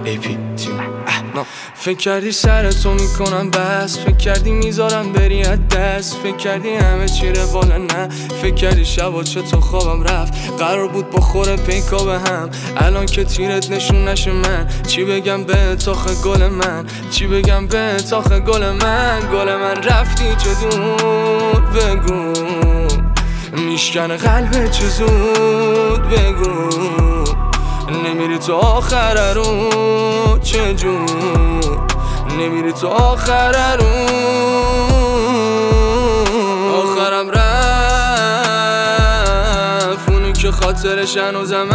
فکر کردی سرتو میکنم بس، فکر کردی میذارم بری از دست، فکر کردی همه چی رواله، نه فکر کردی شبا چطور خوابم رفت، قرار بود بخوره پیکا به هم، الان که تیرت نشون نشه من چی بگم به تاخه گل من، چی بگم به تاخه گل من، گل من رفتی چه دور بگو، میشکنه قلبه چه زود بگو، نمیری تو آخر رو چجور، نمیری تو آخر رو، آخرم رفت اونی که خاطرش هنوزم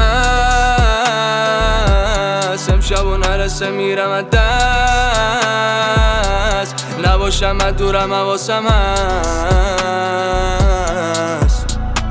هست، امشب و نرسه میرم از دست، نباشم از دورم حواسم هست.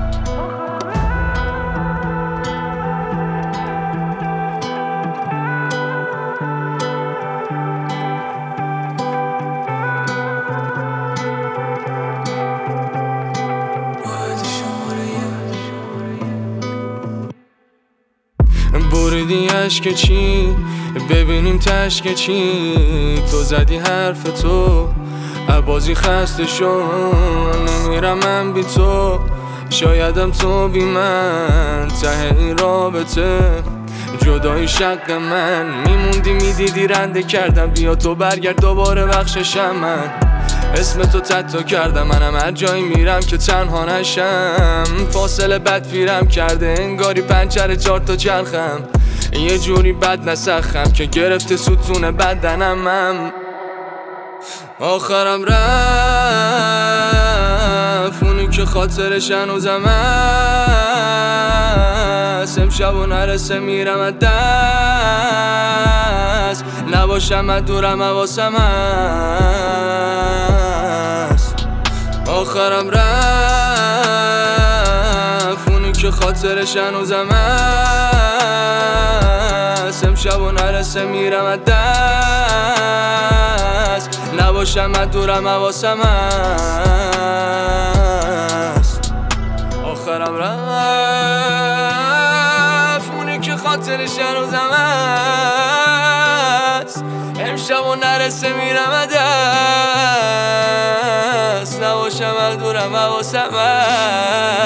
بریدی اشک چی ببینیم تشک چی، تو زدی حرف تو عبازی خسته شو، نمیرم من بی تو، شایدم تو بی من، ته این رابطه جدایی شق من، میموندی میدیدی رنده کردم، بیا تو برگرد دوباره بخششم، من اسم تو تتو کردم، منم هر جایی میرم که تنها نشم، فاصله بد ویرم کرده انگاری پنچر 4 تا چرخم، یه جوری بد نسخم که گرفته ستون بدنمم، آخرم رفت اونی که خاطرش هنوزم هست، امشب و نرسه میرم از دست، نباشم از دورم حواسم هست، آخرم رفت اونی که خاطرش هنوزم هست، امشب و نرسه میرم از دست، نباشم از دورم حواسم هست، آخرم رفت اونی که خاطرش هنوزم هست، امشب و نرسه میرم از دست، نباشم از دورم حواسم هست.